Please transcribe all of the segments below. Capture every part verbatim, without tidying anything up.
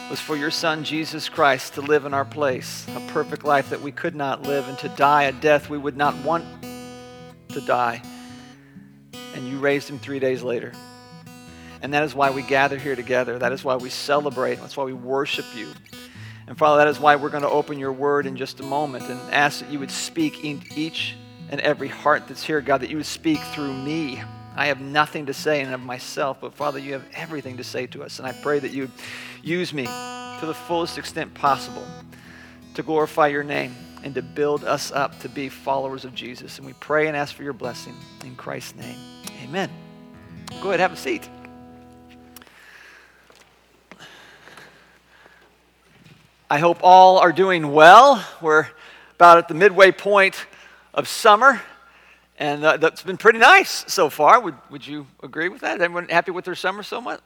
was for your Son, Jesus Christ, to live in our place, a perfect life that we could not live, and to die a death we would not want to die. And you raised him three days later. And that is why we gather here together. That is why we celebrate. That's why we worship you. And Father, that is why we're going to open your word in just a moment and ask that you would speak in each and every heart that's here, God, that you would speak through me. I have nothing to say in of myself, but Father, you have everything to say to us. And I pray that you would use me to the fullest extent possible to glorify your name and to build us up to be followers of Jesus. And we pray and ask for your blessing in Christ's name. Amen. Go ahead, have a seat. I hope all are doing well. We're about at the midway point of summer, and uh, that's been pretty nice so far. Would would you agree with that? Is everyone happy with their summer so much?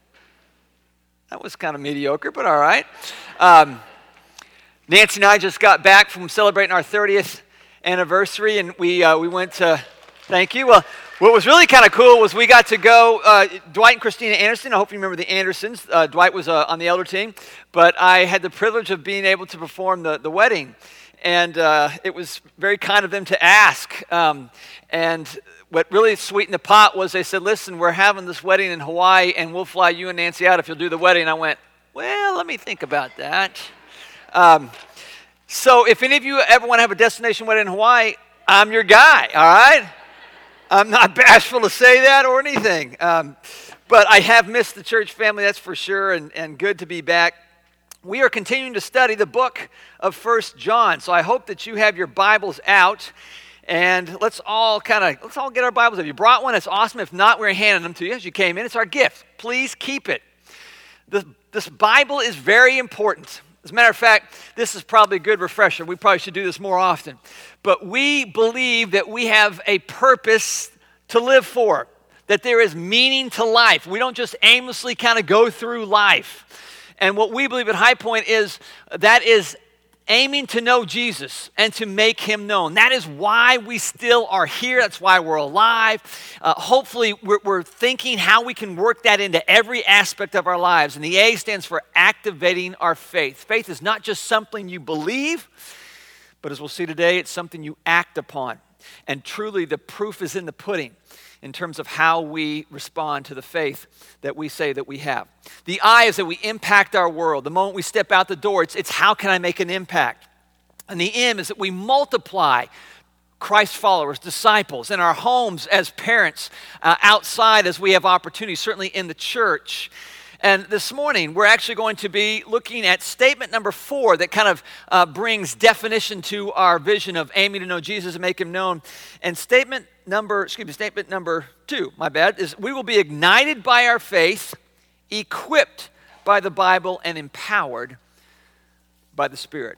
That was kind of mediocre, but all right. Um, Nancy and I just got back from celebrating our thirtieth anniversary, and we uh, we went to, thank you. Well, what was really kind of cool was we got to go, uh, Dwight and Christina Anderson, I hope you remember the Andersons. Uh, Dwight was uh, on the elder team, but I had the privilege of being able to perform the, the wedding. And uh, it was very kind of them to ask. Um, and what really sweetened the pot was they said, listen, we're having this wedding in Hawaii, and we'll fly you and Nancy out if you'll do the wedding. And I went, well, let me think about that. Um, so if any of you ever want to have a destination wedding in Hawaii, I'm your guy, all right? I'm not bashful to say that or anything. Um, but I have missed the church family, that's for sure, and, and good to be back. We are continuing to study the book of First John. So I hope that you have your Bibles out. And let's all kind of, let's all get our Bibles. If you brought one, it's awesome. If not, we're handing them to you as you came in. It's our gift. Please keep it. This, this Bible is very important. As a matter of fact, this is probably a good refresher. We probably should do this more often. But we believe that we have a purpose to live for, that there is meaning to life. We don't just aimlessly kind of go through life. And what we believe at High Point is that is aiming to know Jesus and to make him known. That is why we still are here. That's why we're alive. Uh, hopefully, we're, we're thinking how we can work that into every aspect of our lives. And the A stands for activating our faith. Faith is not just something you believe, but as we'll see today, it's something you act upon. And truly, the proof is in the pudding in terms of how we respond to the faith that we say that we have. The I is that we impact our world. The moment we step out the door, it's, it's how can I make an impact? And the M is that we multiply Christ followers, disciples, in our homes as parents, uh, outside as we have opportunities, certainly in the church. And this morning, we're actually going to be looking at statement number four that kind of uh, brings definition to our vision of aiming to know Jesus and make him known. And statement number, excuse me, statement number two, my bad, is we will be ignited by our faith, equipped by the Bible, and empowered by the Spirit.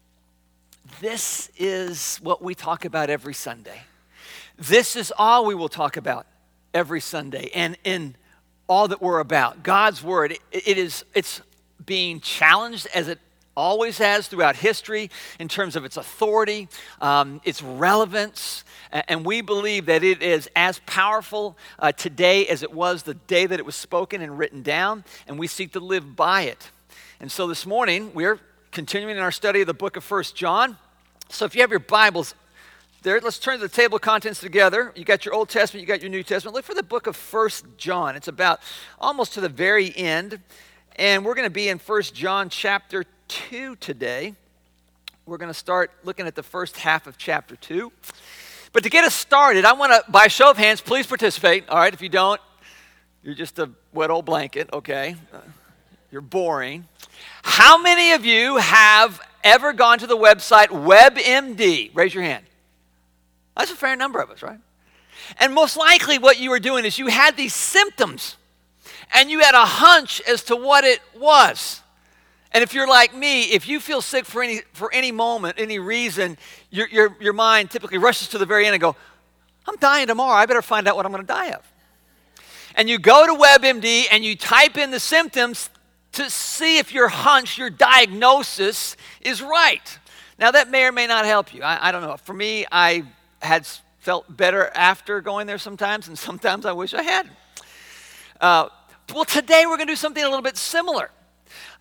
This is what we talk about every Sunday. This is all we will talk about every Sunday. And in all that we're about, God's Word, it, it is, it's being challenged as it always has throughout history in terms of its authority, um, its relevance, and we believe that it is as powerful uh, today as it was the day that it was spoken and written down, and we seek to live by it. And so this morning, we're continuing in our study of the book of First John. So if you have your Bibles there, let's turn to the table of contents together. You got your Old Testament, you got your New Testament. Look for the book of First John. It's about almost to the very end, and we're going to be in First John chapter two today. We're going to start looking at the first half of chapter two. But to get us started, I want to, by show of hands, please participate. All right, if you don't, you're just a wet old blanket, okay? Uh, you're boring. How many of you have ever gone to the website WebMD? Raise your hand. That's a fair number of us, right? And most likely what you were doing is you had these symptoms, and you had a hunch as to what it was. And if you're like me, if you feel sick for any for any moment, any reason, your your your mind typically rushes to the very end and go, I'm dying tomorrow. I better find out what I'm going to die of. And you go to WebMD and you type in the symptoms to see if your hunch, your diagnosis is right. Now that may or may not help you. I, I don't know. For me, I had felt better after going there sometimes, and sometimes I wish I hadn't. Uh, well, today we're going to do something a little bit similar.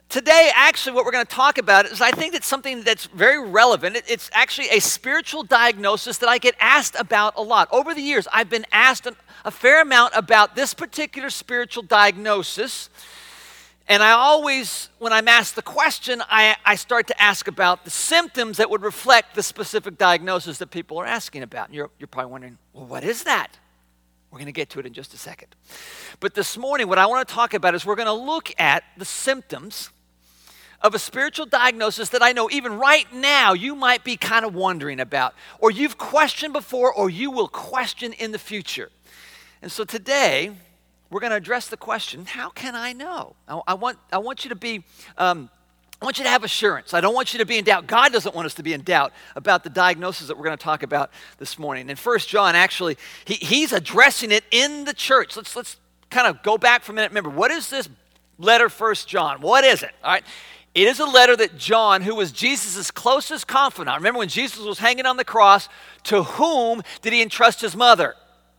Today, actually, what we're going to talk about is I think it's something that's very relevant. It- It's actually a spiritual diagnosis that I get asked about a lot. Over the years, I've been asked a, a fair amount about this particular spiritual diagnosis. And I always, when I'm asked the question, I, I start to ask about the symptoms that would reflect the specific diagnosis that people are asking about. And you're, you're probably wondering, well, what is that? We're going to get to it in just a second. But this morning, what I want to talk about is we're going to look at the symptoms of a spiritual diagnosis that I know even right now you might be kind of wondering about, or you've questioned before, or you will question in the future. And so today, we're going to address the question, how can I know? I, I want, I want you to be, um, I want you to have assurance. I don't want you to be in doubt. God doesn't want us to be in doubt about the diagnosis that we're going to talk about this morning. And First John, actually, he, he's addressing it in the church. Let's, let's kind of go back for a minute. Remember, what is this letter, First John? What is it? All right. It is a letter that John, who was Jesus' closest confidant, remember when Jesus was hanging on the cross, to whom did he entrust his mother?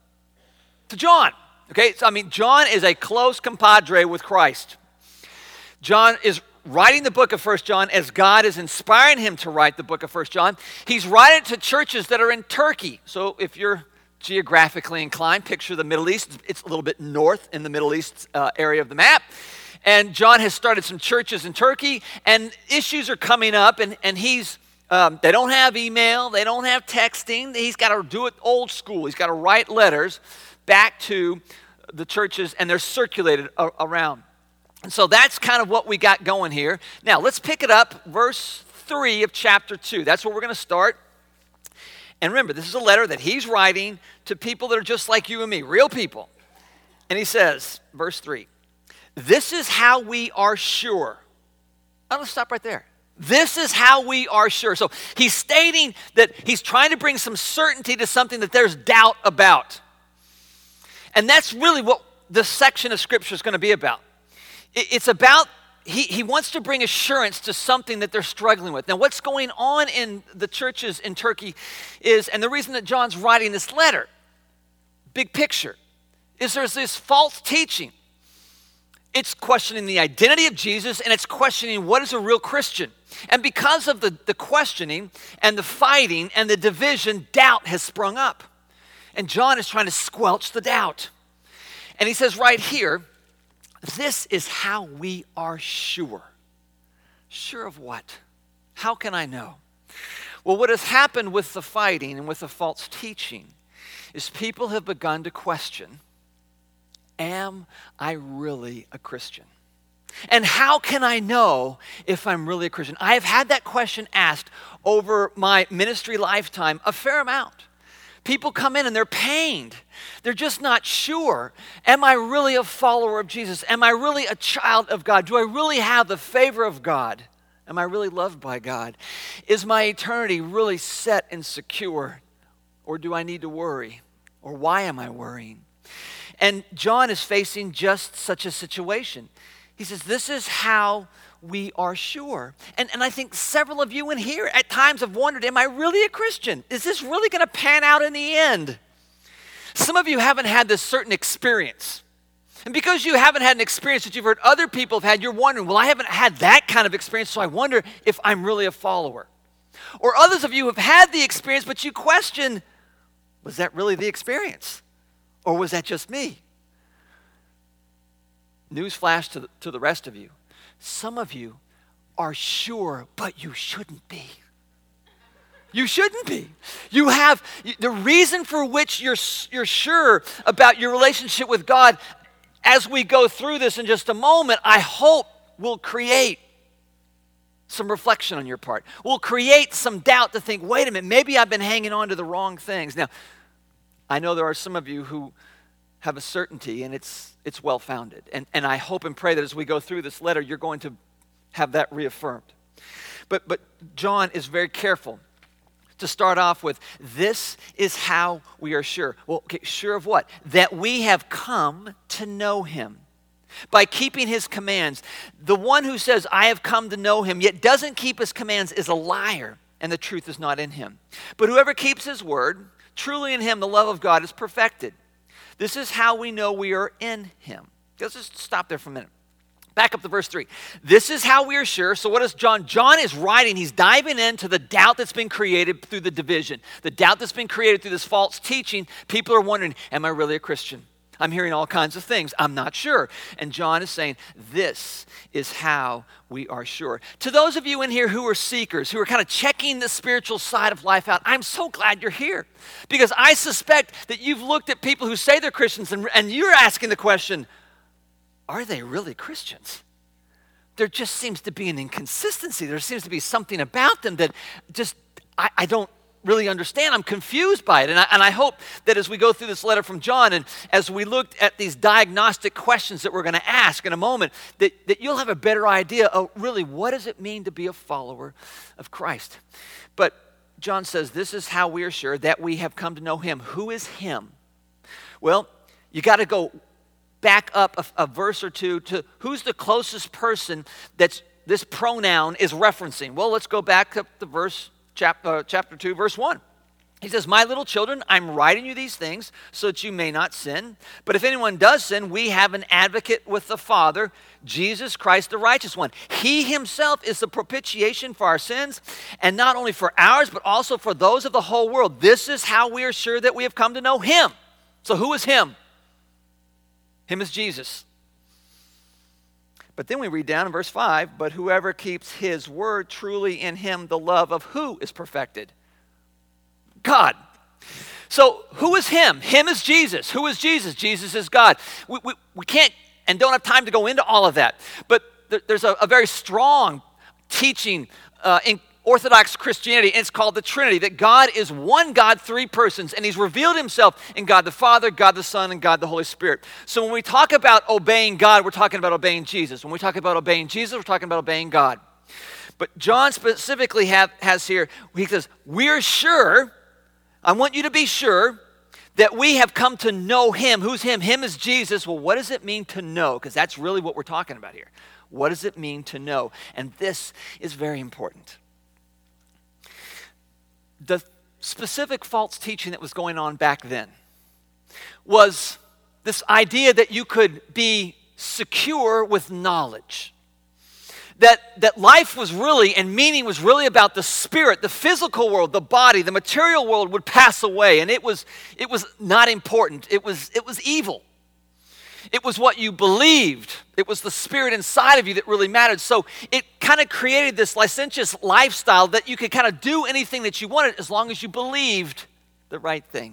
To John. Okay, so I mean, John is a close compadre with Christ. John is writing the book of First John as God is inspiring him to write the book of First John. He's writing to churches that are in Turkey. So if you're geographically inclined, picture the Middle East. It's a little bit north in the Middle East uh, area of the map. And John has started some churches in Turkey, and issues are coming up, and, and he's, um, they don't have email, they don't have texting. He's got to do it old school. He's got to write letters back to the churches, and they're circulated a- around. And so that's kind of what we got going here. Now, let's pick it up, verse three of chapter two. That's where we're going to start. And remember, this is a letter that he's writing to people that are just like you and me, real people. And he says, verse three, this is how we are sure. I'm going to stop right there. This is how we are sure. So he's stating that he's trying to bring some certainty to something that there's doubt about. And that's really what this section of Scripture is going to be about. It's about, he, he wants to bring assurance to something that they're struggling with. Now, what's going on in the churches in Turkey is, and the reason that John's writing this letter, big picture, is there's this false teaching. It's questioning the identity of Jesus, and it's questioning what is a real Christian. And because of the, the questioning and the fighting and the division, doubt has sprung up. And John is trying to squelch the doubt. And he says right here, this is how we are sure. Sure of what? How can I know? Well, what has happened with the fighting and with the false teaching is people have begun to question, am I really a Christian? And how can I know if I'm really a Christian? I have had that question asked over my ministry lifetime a fair amount. People come in and they're pained. They're just not sure. Am I really a follower of Jesus? Am I really a child of God? Do I really have the favor of God? Am I really loved by God? Is my eternity really set and secure? Or do I need to worry? Or why am I worrying? And John is facing just such a situation. He says, this is how we are sure. And, and I think several of you in here at times have wondered, am I really a Christian? Is this really going to pan out in the end? Some of you haven't had this certain experience. And because you haven't had an experience that you've heard other people have had, you're wondering, well, I haven't had that kind of experience, so I wonder if I'm really a follower. Or others of you have had the experience, but you question, was that really the experience? Or was that just me? Newsflash to the, to the rest of you. Some of you are sure, but you shouldn't be. You shouldn't be. You have, the reason for which you're, you're sure about your relationship with God, as we go through this in just a moment, I hope will create some reflection on your part. Will create some doubt to think, wait a minute, maybe I've been hanging on to the wrong things. Now, I know there are some of you who have a certainty, and it's it's well-founded. And, and I hope and pray that as we go through this letter, you're going to have that reaffirmed. But, but John is very careful to start off with, this is how we are sure. Well, okay, sure of what? That we have come to know him by keeping his commands. The one who says, I have come to know him, yet doesn't keep his commands is a liar, and the truth is not in him. But whoever keeps his word, truly in him the love of God is perfected. This is how we know we are in him. Let's just stop there for a minute. Back up to verse three. This is how we are sure. So what is John? John is writing, he's diving into the doubt that's been created through the division. The doubt that's been created through this false teaching. People are wondering, am I really a Christian? I'm hearing all kinds of things. I'm not sure. And John is saying, this is how we are sure. To those of you in here who are seekers, who are kind of checking the spiritual side of life out, I'm so glad you're here. Because I suspect that you've looked at people who say they're Christians and, and you're asking the question, are they really Christians? There just seems to be an inconsistency. There seems to be something about them that just, I, I don't really understand. I'm confused by it. And I, and I hope that as we go through this letter from John and as we looked at these diagnostic questions that we're going to ask in a moment, that, that you'll have a better idea of really what does it mean to be a follower of Christ. But John says, this is how we are sure that we have come to know him. Who is him? Well, you got to go back up a, a verse or two to who's the closest person that's this pronoun is referencing. Well, let's go back up to verse chapter, uh, chapter two, verse one. He says, my little children, I'm writing you these things so that you may not sin. But if anyone does sin, we have an advocate with the Father, Jesus Christ, the righteous one. He himself is the propitiation for our sins, and not only for ours, but also for those of the whole world. This is how we are sure that we have come to know him. So who is him? Him is Jesus. But then we read down in verse five, but whoever keeps his word, truly in him the love of who is perfected? God. So who is him? Him is Jesus. Who is Jesus? Jesus is God. We, we, we can't and don't have time to go into all of that. But there, there's a, a very strong teaching uh, in Orthodox Christianity, and it's called the Trinity, that God is one God, three persons, and he's revealed himself in God the Father, God the Son, and God the Holy Spirit. So when we talk about obeying God, we're talking about obeying Jesus. When we talk about obeying Jesus, we're talking about obeying God. But John specifically have, has here, he says, we're sure, I want you to be sure that we have come to know him. Who's him? Him is Jesus. Well, what does it mean to know? Because that's really what we're talking about here. What does it mean to know? And this is very important. The specific false teaching that was going on back then was this idea that you could be secure with knowledge. That, that life was really, and meaning was really about the spirit, the physical world, the body, the material world would pass away, and it was, it was not important. It was, it was evil. It was what you believed. It was the spirit inside of you that really mattered. So it kind of created this licentious lifestyle that you could kind of do anything that you wanted as long as you believed the right thing.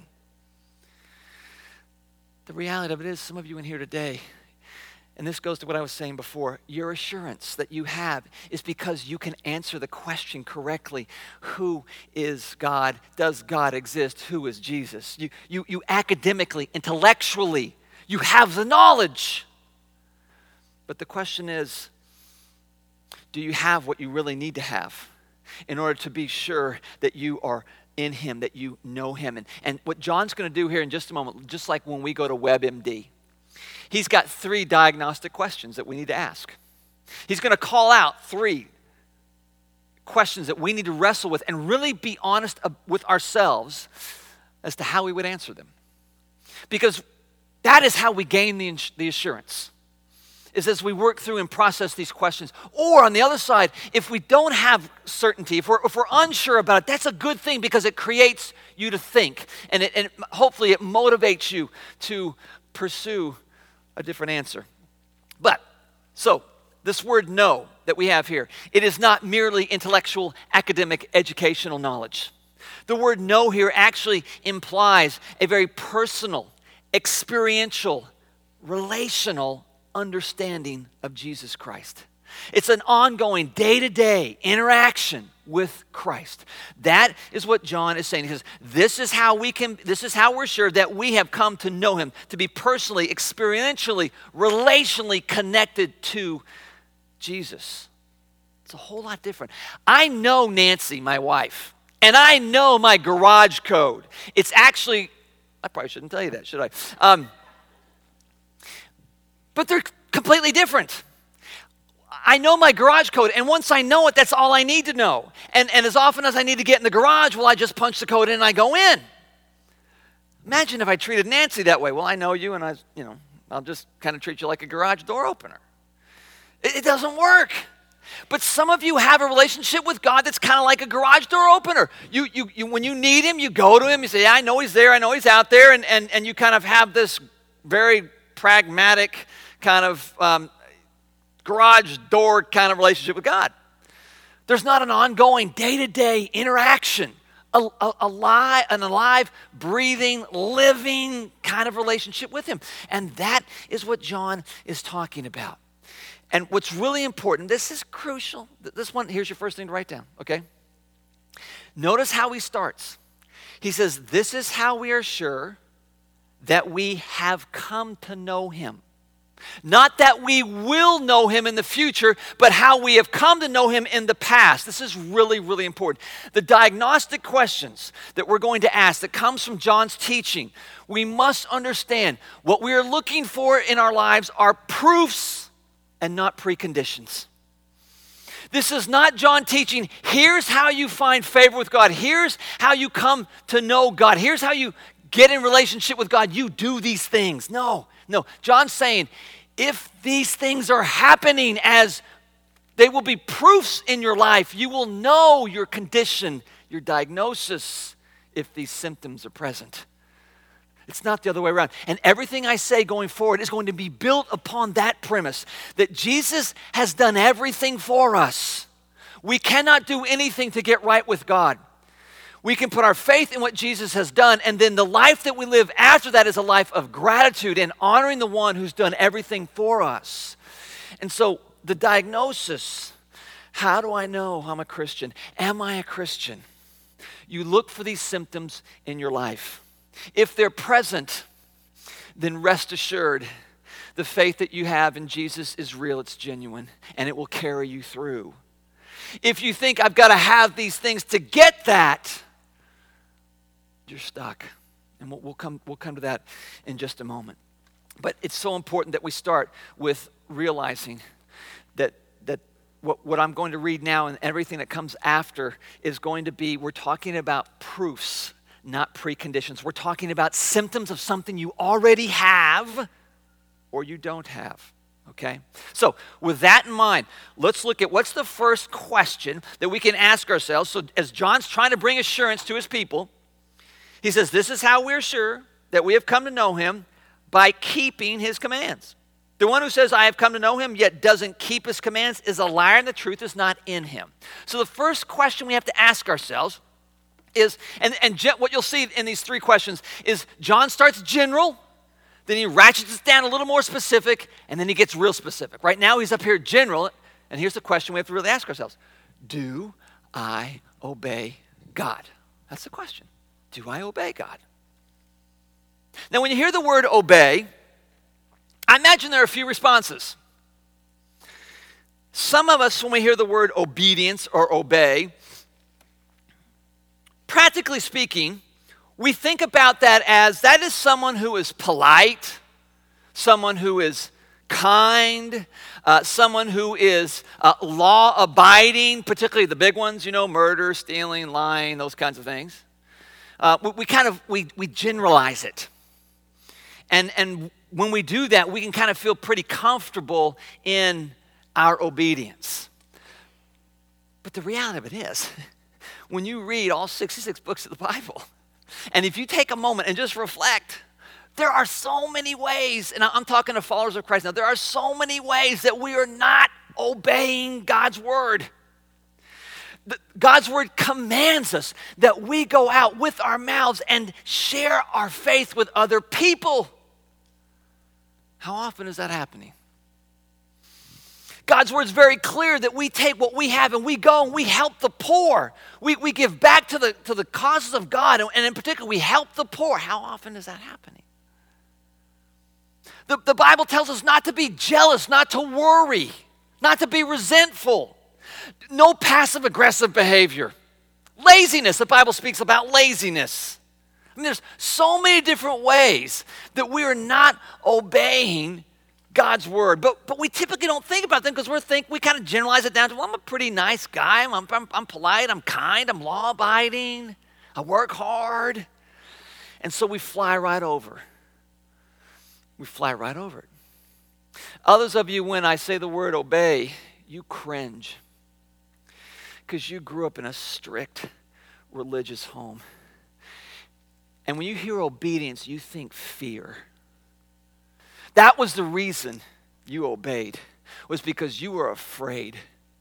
The reality of it is, some of you in here today, and this goes to what I was saying before, your assurance that you have is because you can answer the question correctly. Who is God? Does God exist? Who is Jesus? You, you, you academically, intellectually, you have the knowledge. But the question is, do you have what you really need to have in order to be sure that you are in him, that you know him? And, and what John's going to do here in just a moment, just like when we go to WebMD, he's got three diagnostic questions that we need to ask. He's going to call out three questions that we need to wrestle with and really be honest with ourselves as to how we would answer them. Because that is how we gain the, the assurance, is as we work through and process these questions. Or on the other side, if we don't have certainty, if we're, if we're unsure about it, that's a good thing because it creates you to think. And, it, and hopefully it motivates you to pursue a different answer. But, so, this word know that we have here, it is not merely intellectual, academic, educational knowledge. The word know here actually implies a very personal, experiential, relational understanding of Jesus Christ. It's an ongoing day-to-day interaction with Christ. That is what John is saying. He says, this is how we can, this is how we're sure that we have come to know him, to be personally, experientially, relationally connected to Jesus. It's a whole lot different. I know Nancy, my wife, and I know my garage code. It's actually, I probably shouldn't tell you that, should I? Um, but they're completely different. I know my garage code, and once I know it, that's all I need to know. And, and as often as I need to get in the garage, well, I just punch the code in and I go in. Imagine if I treated Nancy that way. Well, I know you, and I, you know, I'll just kind of treat you like a garage door opener. It, it doesn't work. But some of you have a relationship with God that's kind of like a garage door opener. You, you, you, when you need him, you go to him, you say, yeah, I know he's there, I know he's out there, and, and, and you kind of have this very pragmatic kind of um, garage door kind of relationship with God. There's not an ongoing day-to-day interaction, a, a, a live, an alive, breathing, living kind of relationship with him. And that is what John is talking about. And what's really important, this is crucial. This one, here's your first thing to write down, okay? Notice how he starts. He says, this is how we are sure that we have come to know him. Not that we will know him in the future, but how we have come to know him in the past. This is really, really important. The diagnostic questions that we're going to ask that comes from John's teaching, we must understand what we are looking for in our lives are proofs and not preconditions. This is not John teaching, here's how you find favor with God. Here's how you come to know God. Here's how you get in relationship with God. You do these things. No, no. John's saying, if these things are happening as they will be proofs in your life, you will know your condition, your diagnosis, if these symptoms are present. It's not the other way around. And everything I say going forward is going to be built upon that premise that Jesus has done everything for us. We cannot do anything to get right with God. We can put our faith in what Jesus has done, and then the life that we live after that is a life of gratitude and honoring the one who's done everything for us. And so the diagnosis, how do I know I'm a Christian? Am I a Christian? You look for these symptoms in your life. If they're present, then rest assured the faith that you have in Jesus is real, it's genuine, and it will carry you through. If you think I've got to have these things to get that, you're stuck. And we'll, we'll come we'll come to that in just a moment. But it's so important that we start with realizing that that what, what I'm going to read now and everything that comes after is going to be, we're talking about proofs, not preconditions. We're talking about symptoms of something you already have or you don't have, okay? So with that in mind, let's look at what's the first question that we can ask ourselves. So as John's trying to bring assurance to his people, he says, this is how we're sure that we have come to know him, by keeping his commands. The one who says, I have come to know him, yet doesn't keep his commands is a liar, and the truth is not in him. So the first question we have to ask ourselves is, and, and what you'll see in these three questions is John starts general, then he ratchets it down a little more specific, and then he gets real specific. Right now he's up here general, and here's the question we have to really ask ourselves. Do I obey God? That's the question. Do I obey God? Now when you hear the word obey, I imagine there are a few responses. Some of us, when we hear the word obedience or obey, practically speaking, we think about that as that is someone who is polite, someone who is kind, uh, someone who is uh, law-abiding, particularly the big ones, you know, murder, stealing, lying, those kinds of things. Uh, we, we kind of, we, we generalize it. And, and when we do that, we can kind of feel pretty comfortable in our obedience. But the reality of it is, when you read all sixty-six books of the Bible, and if you take a moment and just reflect, there are so many ways, and I'm talking to followers of Christ now, there are so many ways that we are not obeying God's word. God's word commands us that we go out with our mouths and share our faith with other people. How often is that happening? God's word is very clear that we take what we have and we go and we help the poor. We, we give back to the, to the causes of God, and in particular, we help the poor. How often is that happening? The, the Bible tells us not to be jealous, not to worry, not to be resentful. No passive-aggressive behavior. Laziness, the Bible speaks about laziness. I mean, there's so many different ways that we are not obeying God's word. But but we typically don't think about them because we think we kind of generalize it down to, well, I'm a pretty nice guy. I'm, I'm, I'm polite. I'm kind. I'm law-abiding. I work hard. And so we fly right over. We fly right over it. Others of you, when I say the word obey, you cringe because you grew up in a strict religious home. And when you hear obedience, you think fear. That was the reason you obeyed, was because you were afraid.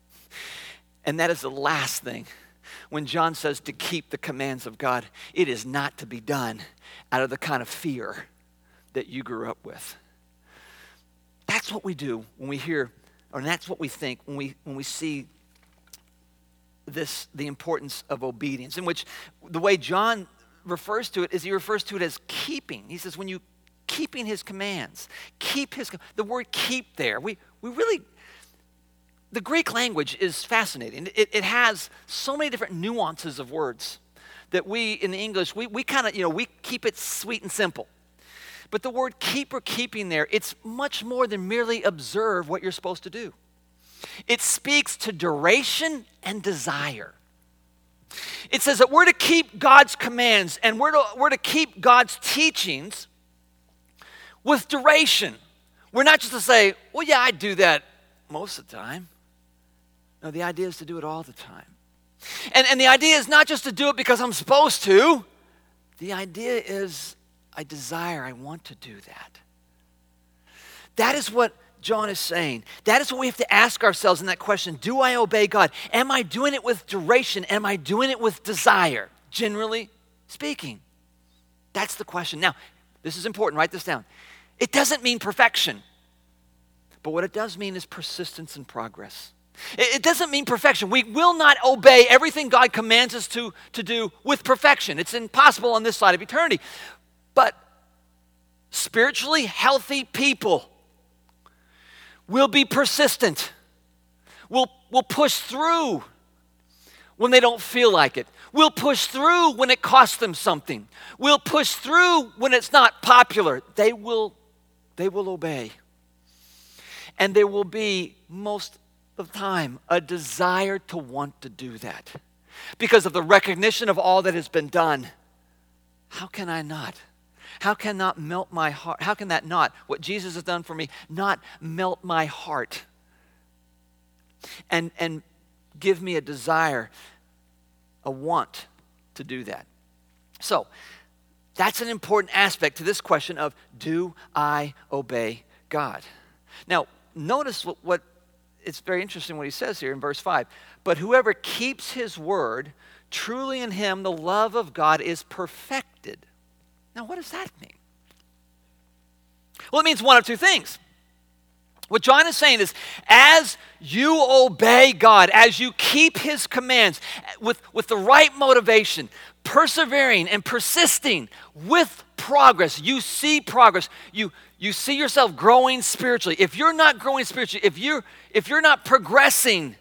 And that is the last thing. When John says to keep the commands of God, it is not to be done out of the kind of fear that you grew up with. That's what we do when we hear, or that's what we think when we when we see this, the importance of obedience, in which the way John refers to it is he refers to it as keeping. He says when you keeping his commands, keep his, the word keep there, we, we really, the Greek language is fascinating. It, it has so many different nuances of words that we, in the English, we, we kind of, you know, we keep it sweet and simple. But the word keep or keeping there, it's much more than merely observe what you're supposed to do. It speaks to duration and desire. It says that we're to keep God's commands and we're to, we're to keep God's teachings with duration. We're not just to say, well, yeah, I do that most of the time. No, the idea is to do it all the time. And, and the idea is not just to do it because I'm supposed to. The idea is I desire, I want to do that. That is what John is saying. That is what we have to ask ourselves in that question. Do I obey God? Am I doing it with duration? Am I doing it with desire? Generally speaking. That's the question. Now, this is important. Write this down. It doesn't mean perfection. But what it does mean is persistence and progress. It doesn't mean perfection. We will not obey everything God commands us to, to do with perfection. It's impossible on this side of eternity. But spiritually healthy people will be persistent, will will push through when they don't feel like it, will push through when it costs them something, will push through when it's not popular. They will, they will obey. And there will be, most of the time, a desire to want to do that because of the recognition of all that has been done. How can I not? How can not melt my heart? How can that not, what Jesus has done for me, not melt my heart and, and give me a desire, a want to do that? So, that's an important aspect to this question of, do I obey God? Now, notice what, what it's very interesting what he says here in verse five. But whoever keeps his word, truly in him the love of God is perfected. Now, what does that mean? Well, it means one of two things. What John is saying is, as you obey God, as you keep his commands with, with the right motivation, persevering and persisting with progress, you see progress. You, you see yourself growing spiritually. If you're not growing spiritually, if you're, if you're not progressing,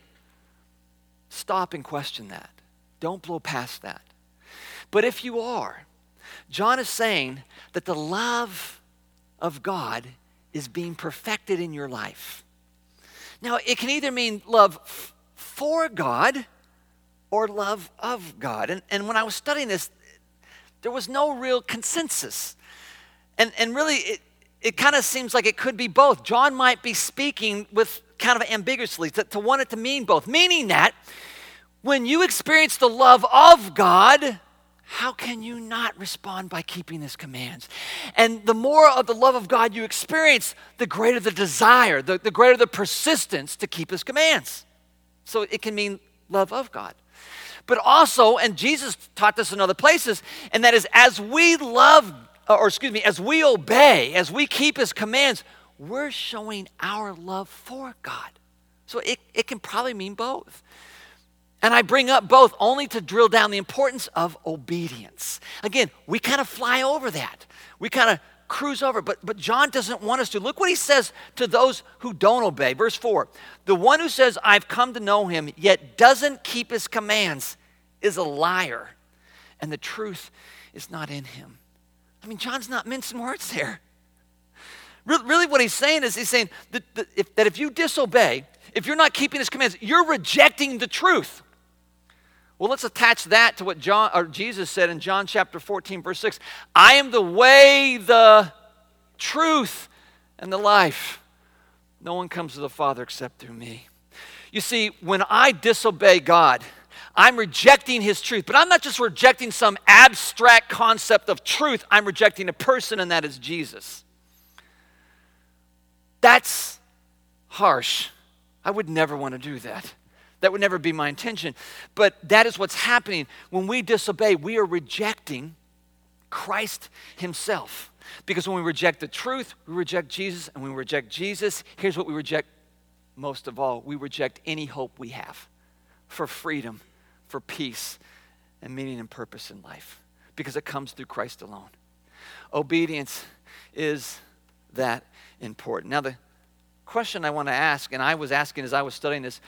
stop and question that. Don't blow past that. But if you are, John is saying that the love of God is being perfected in your life. Now, it can either mean love f- for God or love of God. And, and when I was studying this, there was no real consensus. And, and really, it, it kind of seems like it could be both. John might be speaking with kind of ambiguously to, to want it to mean both, meaning that when you experience the love of God, how can you not respond by keeping his commands? And the more of the love of God you experience, the greater the desire, the, the greater the persistence to keep his commands. So it can mean love of God. But also, and Jesus taught this in other places, and that is as we love, or excuse me, as we obey, as we keep his commands, we're showing our love for God. So it, it can probably mean both. And I bring up both only to drill down the importance of obedience. Again, we kind of fly over that. We kind of cruise over, but, but John doesn't want us to. Look what he says to those who don't obey. Verse four, the one who says, I've come to know him, yet doesn't keep his commands is a liar, and the truth is not in him. I mean, John's not mincing words there. Really, really what he's saying is he's saying that, that, if, that if you disobey, if you're not keeping his commands, you're rejecting the truth. Well, let's attach that to what John or Jesus said in John chapter fourteen, verse six. I am the way, the truth, and the life. No one comes to the Father except through me. You see, when I disobey God, I'm rejecting his truth. But I'm not just rejecting some abstract concept of truth. I'm rejecting a person, and that is Jesus. That's harsh. I would never want to do that. That would never be my intention. But that is what's happening. When we disobey, we are rejecting Christ himself. Because when we reject the truth, we reject Jesus. And when we reject Jesus, here's what we reject most of all. We reject any hope we have for freedom, for peace, and meaning and purpose in life. Because it comes through Christ alone. Obedience is that important. Now, the question I want to ask, and I was asking as I was studying this,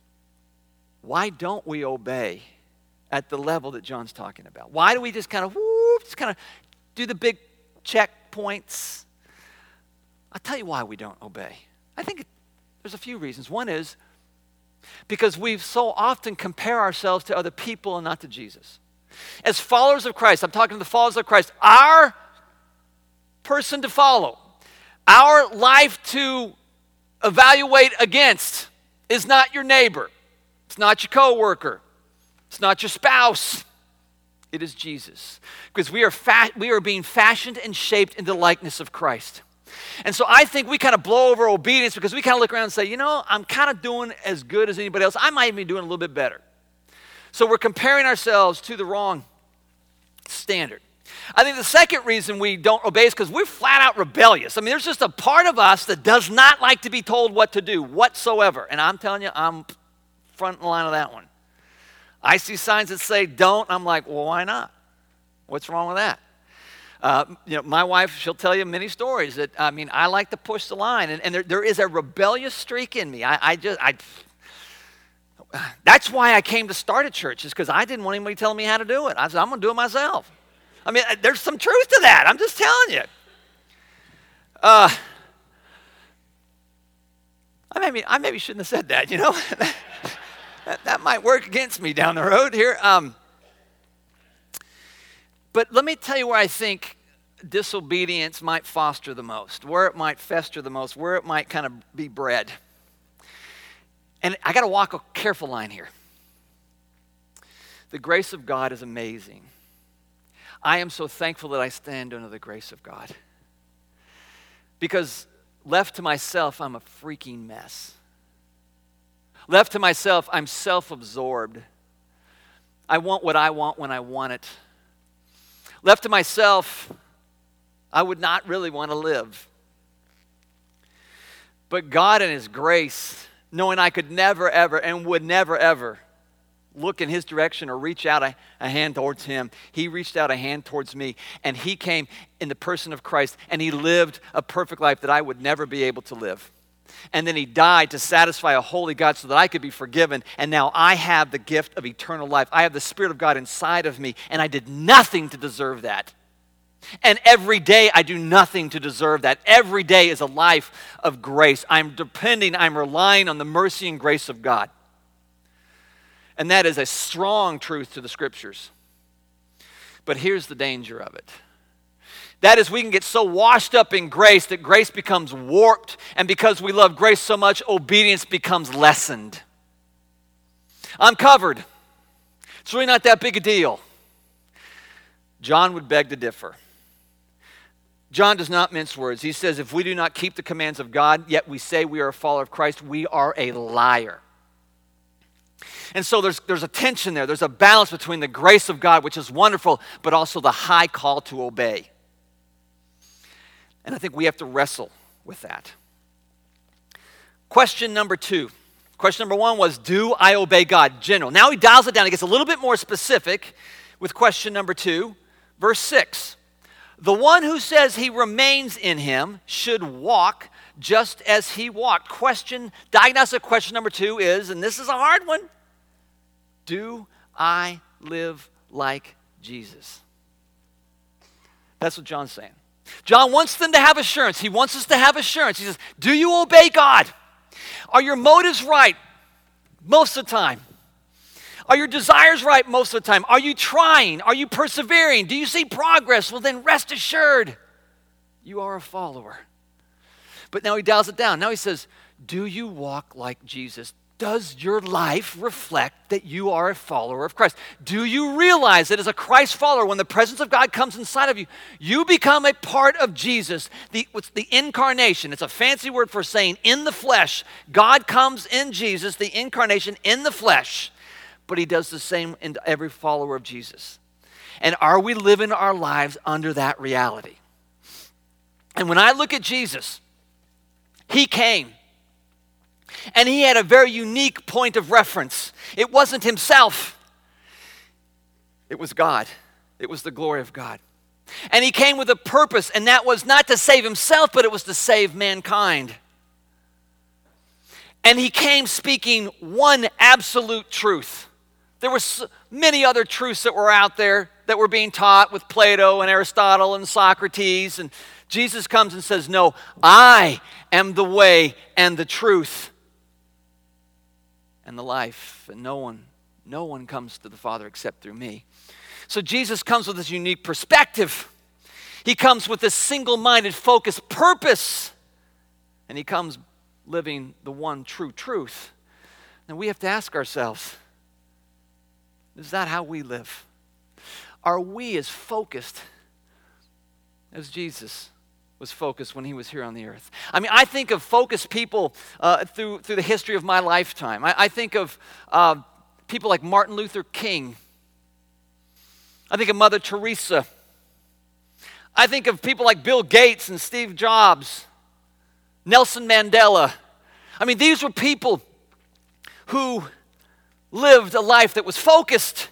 why don't we obey at the level that John's talking about? Why do we just kind of, whoop, just kind of do the big checkpoints? I'll tell you why we don't obey. I think there's a few reasons. One is because we so often compare ourselves to other people and not to Jesus. As followers of Christ, I'm talking to the followers of Christ, our person to follow, our life to evaluate against is not your neighbor. It's not your coworker. It's not your spouse. It is Jesus. Because we are fa- we are being fashioned and shaped in the likeness of Christ. And so I think we kind of blow over obedience because we kind of look around and say, you know, I'm kind of doing as good as anybody else. I might even be doing a little bit better. So we're comparing ourselves to the wrong standard. I think the second reason we don't obey is because we're flat out rebellious. I mean, there's just a part of us that does not like to be told what to do whatsoever. And I'm telling you, I'm front line of that one. I see signs that say don't. I'm like, well, why not? What's wrong with that? Uh, you know, my wife, she'll tell you many stories that, I mean, I like to push the line. And, and there, there is a rebellious streak in me. I, I just, I, that's why I came to start a church, is because I didn't want anybody telling me how to do it. I said, I'm going to do it myself. I mean, there's some truth to that. I'm just telling you. Uh, I maybe, I maybe shouldn't have said that, you know. that, that might work against me down the road here. Um, but let me tell you where I think disobedience might foster the most, where it might fester the most, where it might kind of be bred. And I got to walk a careful line here. The grace of God is amazing. I am so thankful that I stand under the grace of God. Because left to myself, I'm a freaking mess. Left to myself, I'm self-absorbed. I want what I want when I want it. Left to myself, I would not really want to live. But God in his grace, knowing I could never, ever, and would never, ever look in his direction or reach out a, a hand towards him, he reached out a hand towards me, and he came in the person of Christ, and he lived a perfect life that I would never be able to live. And then he died to satisfy a holy God so that I could be forgiven, and now I have the gift of eternal life. I have the Spirit of God inside of me, and I did nothing to deserve that. And every day I do nothing to deserve that. Every day is a life of grace. I'm depending, I'm relying on the mercy and grace of God. And that is a strong truth to the Scriptures. But here's the danger of it. That is, we can get so washed up in grace that grace becomes warped. And because we love grace so much, obedience becomes lessened. I'm covered. It's really not that big a deal. John would beg to differ. John does not mince words. He says, if we do not keep the commands of God, yet we say we are a follower of Christ, we are a liar. And so there's, there's a tension there. There's a balance between the grace of God, which is wonderful, but also the high call to obey. And I think we have to wrestle with that. Question number two. Question number one was, do I obey God? General. Now he dials it down. He gets a little bit more specific with question number two. Verse six. The one who says he remains in him should walk just as he walked. Question, diagnostic question number two is, and this is a hard one, do I live like Jesus? That's what John's saying. John wants them to have assurance. He wants us to have assurance. He says, do you obey God? Are your motives right most of the time? Are your desires right most of the time? Are you trying? Are you persevering? Do you see progress? Well, then rest assured, you are a follower. But now he dials it down. Now he says, do you walk like Jesus? Does your life reflect that you are a follower of Christ? Do you realize that as a Christ follower, when the presence of God comes inside of you, you become a part of Jesus? The, what's the incarnation? It's a fancy word for saying in the flesh. God comes in Jesus, the incarnation in the flesh, but he does the same in every follower of Jesus. And are we living our lives under that reality? And when I look at Jesus, he came. And he had a very unique point of reference. It wasn't himself. It was God. It was the glory of God. And he came with a purpose, and that was not to save himself, but it was to save mankind. And he came speaking one absolute truth. There were so many other truths that were out there that were being taught with Plato and Aristotle and Socrates. And Jesus comes and says, no, I am the way and the truth and the life, and no one, no one comes to the Father except through me. So Jesus comes with this unique perspective. He comes with this single-minded, focused purpose, and he comes living the one true truth. And we have to ask ourselves, is that how we live? Are we as focused as Jesus was focused when he was here on the earth? I mean, I think of focused people uh, through, through the history of my lifetime. I, I think of uh, people like Martin Luther King. I think of Mother Teresa. I think of people like Bill Gates and Steve Jobs, Nelson Mandela. I mean, these were people who lived a life that was focused.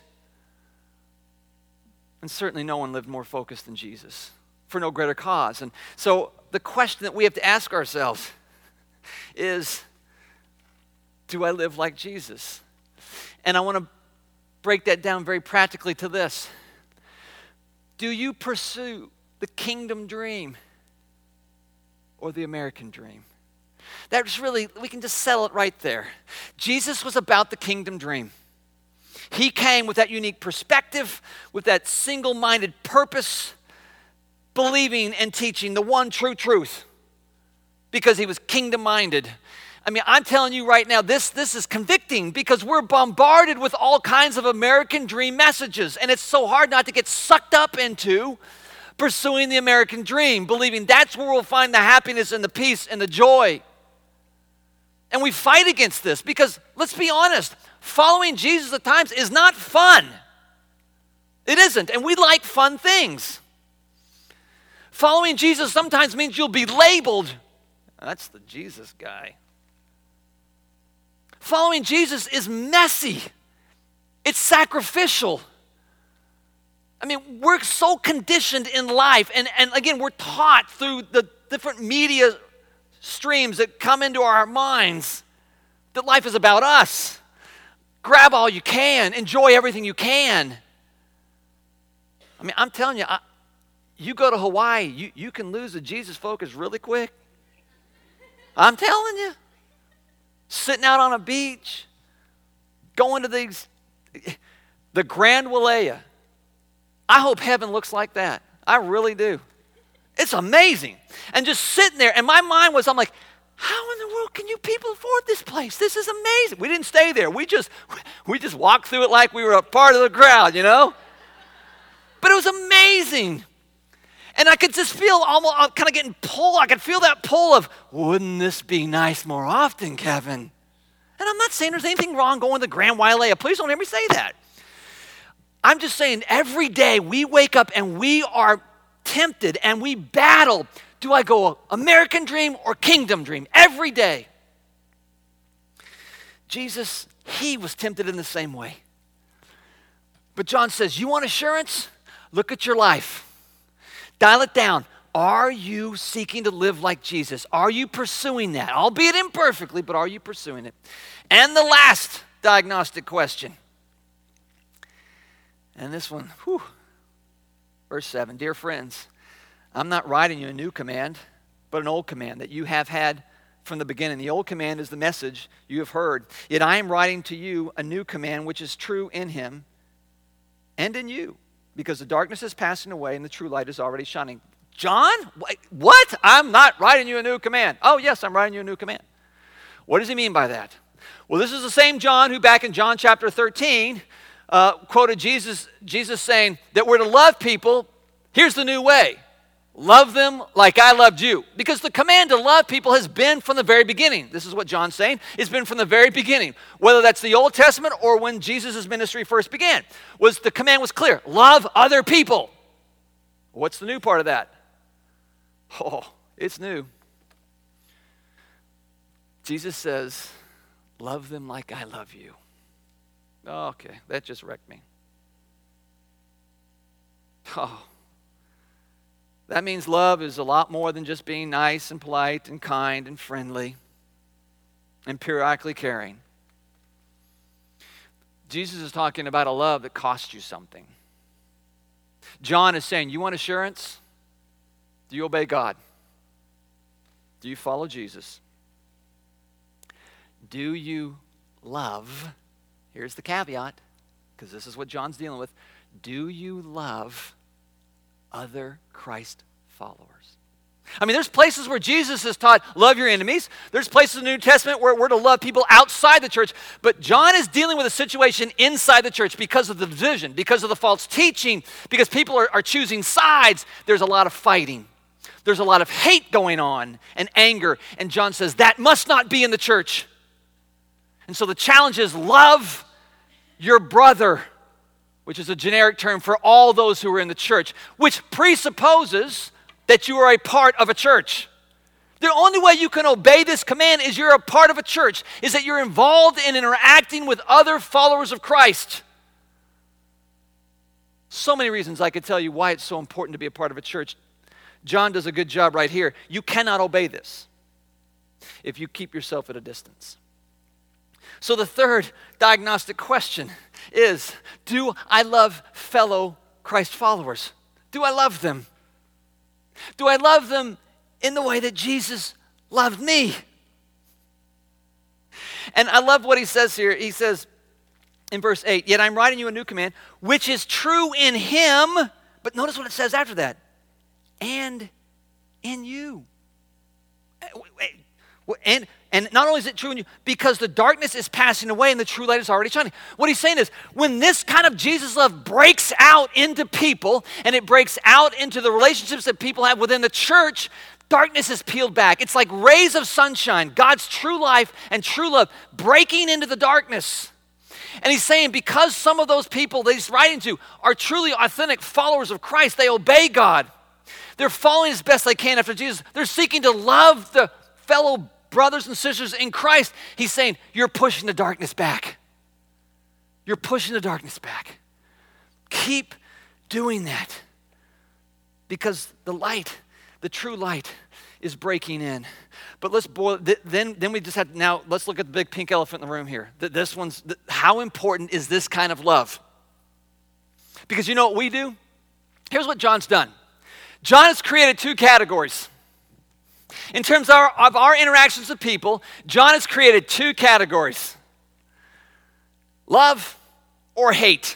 And certainly no one lived more focused than Jesus, for no greater cause. And so the question that we have to ask ourselves is, do I live like Jesus? And I want to break that down very practically to this. Do you pursue the kingdom dream or the American dream? That's really, we can just settle it right there. Jesus was about the kingdom dream. He came with that unique perspective, with that single-minded purpose, believing and teaching the one true truth because he was kingdom-minded. I mean, I'm telling you right now, this, this is convicting because we're bombarded with all kinds of American dream messages, and it's so hard not to get sucked up into pursuing the American dream, believing that's where we'll find the happiness and the peace and the joy. And we fight against this because, let's be honest, following Jesus at times is not fun. It isn't, and we like fun things. Following Jesus sometimes means you'll be labeled. That's the Jesus guy. Following Jesus is messy. It's sacrificial. I mean, we're so conditioned in life, and, and again, we're taught through the different media streams that come into our minds that life is about us. Grab all you can. Enjoy everything you can. I mean, I'm telling you, I, you go to Hawaii, you, you can lose the Jesus focus really quick. I'm telling you. Sitting out on a beach, going to these, the Grand Wailea. I hope heaven looks like that. I really do. It's amazing. And just sitting there, and my mind was, I'm like, how in the world can you people afford this place? This is amazing. We didn't stay there. We just, we just walked through it like we were a part of the crowd, you know? But it was amazing. And I could just feel almost kind of getting pulled. I could feel that pull of, wouldn't this be nice more often, Kevin? And I'm not saying there's anything wrong going to Grand Wailea. Please don't ever say that. I'm just saying every day we wake up and we are tempted and we battle. Do I go American dream or kingdom dream? Every day. Jesus, he was tempted in the same way. But John says, you want assurance? Look at your life. Dial it down. Are you seeking to live like Jesus? Are you pursuing that? Albeit imperfectly, but are you pursuing it? And the last diagnostic question. And this one, whew, verse seven. Dear friends, I'm not writing you a new command, but an old command that you have had from the beginning. The old command is the message you have heard. Yet I am writing to you a new command, which is true in him and in you, because the darkness is passing away and the true light is already shining. John, what? I'm not writing you a new command. Oh, yes, I'm writing you a new command. What does he mean by that? Well, this is the same John who back in John chapter thirteen uh, quoted Jesus, Jesus saying that we're to love people. Here's the new way. Love them like I loved you. Because the command to love people has been from the very beginning. This is what John's saying. It's been from the very beginning. Whether that's the Old Testament or when Jesus' ministry first began. Was the command was clear. Love other people. What's the new part of that? Oh, it's new. Jesus says, love them like I love you. Oh, okay, that just wrecked me. Oh. That means love is a lot more than just being nice and polite and kind and friendly and periodically caring. Jesus is talking about a love that costs you something. John is saying, you want assurance? Do you obey God? Do you follow Jesus? Do you love? Here's the caveat, because this is what John's dealing with. Do you love other Christ followers? I mean, there's places where Jesus has taught, love your enemies. There's places in the New Testament where we're to love people outside the church. But John is dealing with a situation inside the church because of the division, because of the false teaching, because people are, are choosing sides. There's a lot of fighting. There's a lot of hate going on and anger. And John says, that must not be in the church. And so the challenge is love your brother, which is a generic term for all those who are in the church, which presupposes that you are a part of a church. The only way you can obey this command is you're a part of a church, is that you're involved in interacting with other followers of Christ. So many reasons I could tell you why it's so important to be a part of a church. John does a good job right here. You cannot obey this if you keep yourself at a distance. So the third diagnostic question is, do I love fellow Christ followers? Do I love them? Do I love them in the way that Jesus loved me? And I love what he says here. He says in verse eight, yet I'm writing you a new command, which is true in him, but notice what it says after that, and in you. And And not only is it true in you, because the darkness is passing away and the true light is already shining. What he's saying is, when this kind of Jesus love breaks out into people and it breaks out into the relationships that people have within the church, darkness is peeled back. It's like rays of sunshine, God's true life and true love breaking into the darkness. And he's saying, because some of those people that he's writing to are truly authentic followers of Christ, they obey God. They're following as best they can after Jesus. They're seeking to love the fellow brothers and sisters in Christ. He's saying, you're pushing the darkness back. You're pushing the darkness back. Keep doing that, because the light, the true light, is breaking in. But let's boil, then, then we just have, now let's look at the big pink elephant in the room here. This one's, how important is this kind of love? Because you know what we do? Here's what John's done. John has created two categories. In terms of our, of our interactions with people, John has created two categories: love or hate.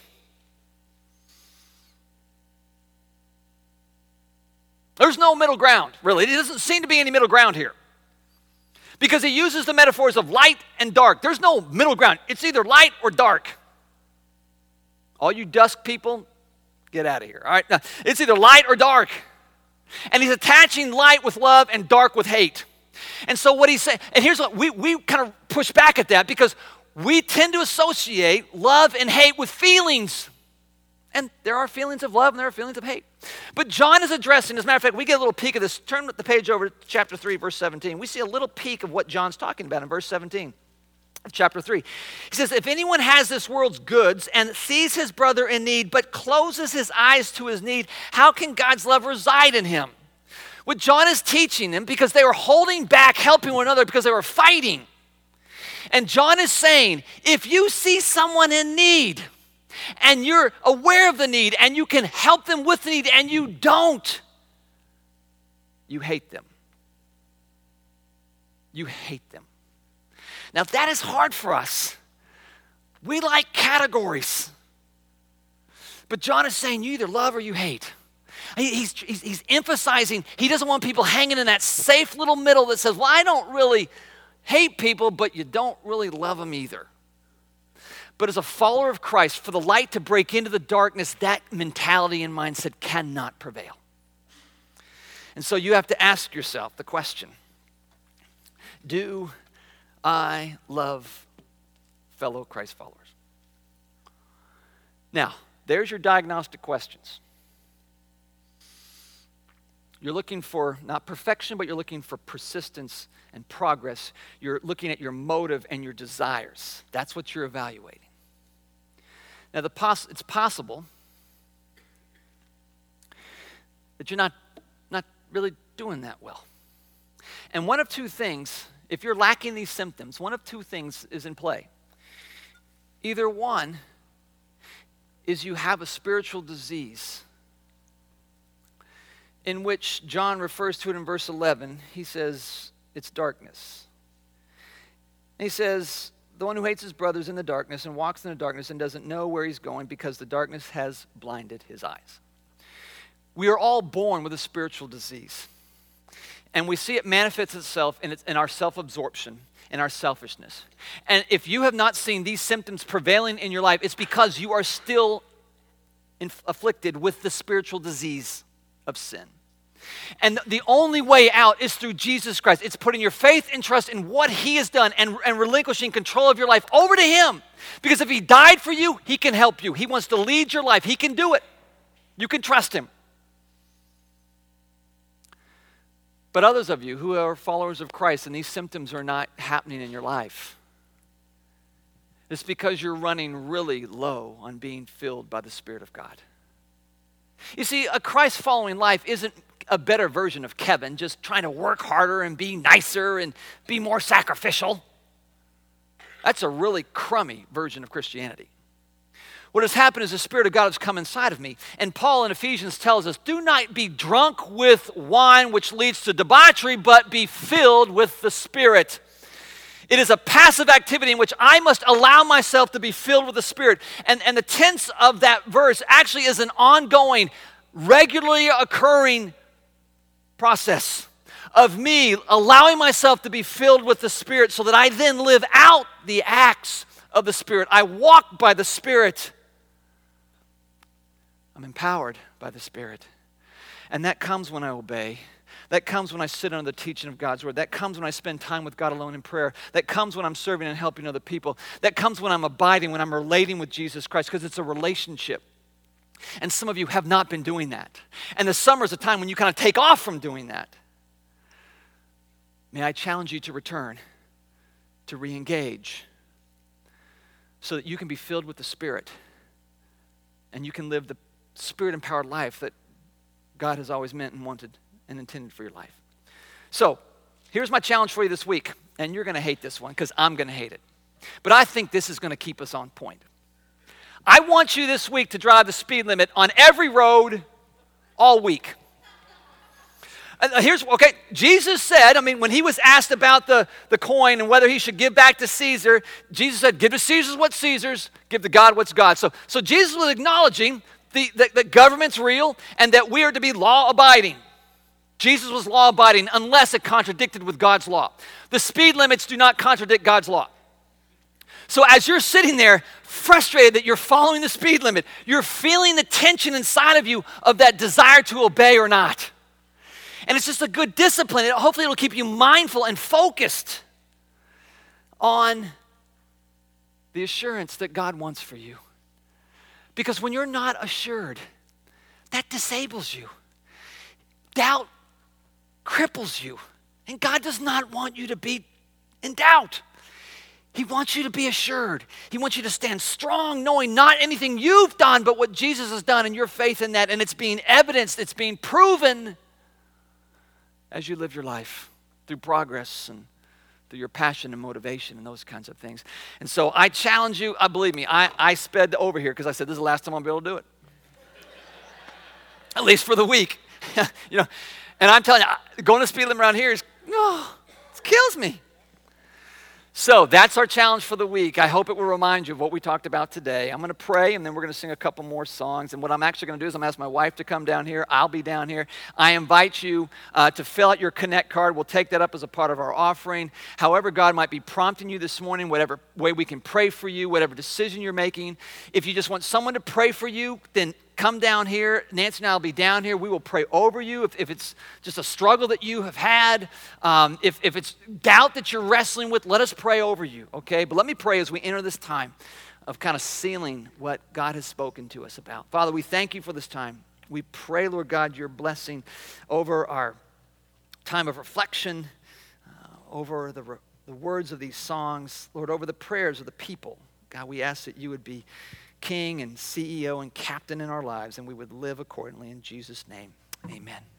There's no middle ground, really. There doesn't seem to be any middle ground here, because he uses the metaphors of light and dark. There's no middle ground. It's either light or dark. All you dusk people, get out of here. All right, now, it's either light or dark. And he's attaching light with love and dark with hate. And so what he's saying, and here's what, we, we kind of push back at that, because we tend to associate love and hate with feelings. And there are feelings of love and there are feelings of hate. But John is addressing, as a matter of fact, we get a little peek of this. Turn the page over to chapter three, verse seventeen. We see a little peek of what John's talking about in verse seventeen of chapter three. He says, if anyone has this world's goods and sees his brother in need, but closes his eyes to his need, how can God's love reside in him? What John is teaching them, because they were holding back helping one another because they were fighting. And John is saying, if you see someone in need and you're aware of the need and you can help them with the need and you don't, you hate them. You hate them. Now that is hard for us. We like categories. But John is saying you either love or you hate. He's, he's, he's emphasizing he doesn't want people hanging in that safe little middle that says, well, I don't really, hate people, but you don't really love them either. But as a follower of Christ, for the light to break into the darkness, that mentality and mindset cannot prevail. And so you have to ask yourself the question, do I love fellow Christ followers? Now, there's your diagnostic questions. You're looking for not perfection, but you're looking for persistence and progress. You're looking at your motive and your desires. That's what you're evaluating. Now, the poss- it's possible that you're not, not really doing that well. And one of two things, if you're lacking these symptoms, one of two things is in play. Either one is you have a spiritual disease in which John refers to it in verse eleven. He says it's darkness. And he says, the one who hates his brother is in the darkness and walks in the darkness and doesn't know where he's going because the darkness has blinded his eyes. We are all born with a spiritual disease. And we see it manifests itself in, its, in our self-absorption, in our selfishness. And if you have not seen these symptoms prevailing in your life, it's because you are still inf- afflicted with the spiritual disease of sin. And the only way out is through Jesus Christ. It's putting your faith and trust in what he has done and, and relinquishing control of your life over to him. Because if he died for you, he can help you. He wants to lead your life. He can do it. You can trust him. But others of you who are followers of Christ and these symptoms are not happening in your life, it's because you're running really low on being filled by the Spirit of God. You see, a Christ-following life isn't a better version of Kevin, just trying to work harder and be nicer and be more sacrificial. That's a really crummy version of Christianity. What has happened is the Spirit of God has come inside of me. And Paul in Ephesians tells us, do not be drunk with wine which leads to debauchery, but be filled with the Spirit. It is a passive activity in which I must allow myself to be filled with the Spirit. And, and the tense of that verse actually is an ongoing, regularly occurring process of me allowing myself to be filled with the Spirit so that I then live out the acts of the Spirit. I walk by the Spirit. I'm empowered by the Spirit. And that comes when I obey. That comes when I sit under the teaching of God's word. That comes when I spend time with God alone in prayer. That comes when I'm serving and helping other people. That comes when I'm abiding, when I'm relating with Jesus Christ, because it's a relationship. And some of you have not been doing that. And the summer is a time when you kind of take off from doing that. May I challenge you to return, to re-engage, so that you can be filled with the Spirit and you can live the Spirit-empowered life that God has always meant and wanted and intended for your life. So, here's my challenge for you this week, and you're going to hate this one because I'm going to hate it. But I think this is going to keep us on point. I want you this week to drive the speed limit on every road all week. Uh, here's, okay, Jesus said, I mean, when he was asked about the, the coin and whether he should give back to Caesar, Jesus said, give to Caesar what's Caesar's, give to God what's God's. So, so Jesus was acknowledging the, the, that government's real and that we are to be law-abiding. Jesus was law-abiding unless it contradicted with God's law. The speed limits do not contradict God's law. So as you're sitting there frustrated that you're following the speed limit, you're feeling the tension inside of you of that desire to obey or not. And it's just a good discipline. It, hopefully it'll keep you mindful and focused on the assurance that God wants for you. Because when you're not assured, that disables you. Doubt cripples you. And God does not want you to be in doubt. He wants you to be assured. He wants you to stand strong, knowing not anything you've done, but what Jesus has done and your faith in that. And it's being evidenced, it's being proven as you live your life through progress and through your passion and motivation and those kinds of things. And so I challenge you, I believe me, I, I sped over here because I said this is the last time I'll be able to do it. At least for the week. You know, and I'm telling you, going to speed limit around here is, oh, it kills me. So that's our challenge for the week. I hope it will remind you of what we talked about today. I'm going to pray, and then we're going to sing a couple more songs. And what I'm actually going to do is I'm going to ask my wife to come down here. I'll be down here. I invite you uh, to fill out your Connect card. We'll take that up as a part of our offering. However God might be prompting you this morning, whatever way we can pray for you, whatever decision you're making. If you just want someone to pray for you, then come down here. Nancy and I will be down here. We will pray over you. If, if it's just a struggle that you have had, um, if, if it's doubt that you're wrestling with, let us pray over you, okay? But let me pray as we enter this time of kind of sealing what God has spoken to us about. Father, we thank you for this time. We pray, Lord God, your blessing over our time of reflection, uh, over the, re- the words of these songs, Lord, over the prayers of the people. God, we ask that you would be King and C E O and captain in our lives, and we would live accordingly. In Jesus' name, amen.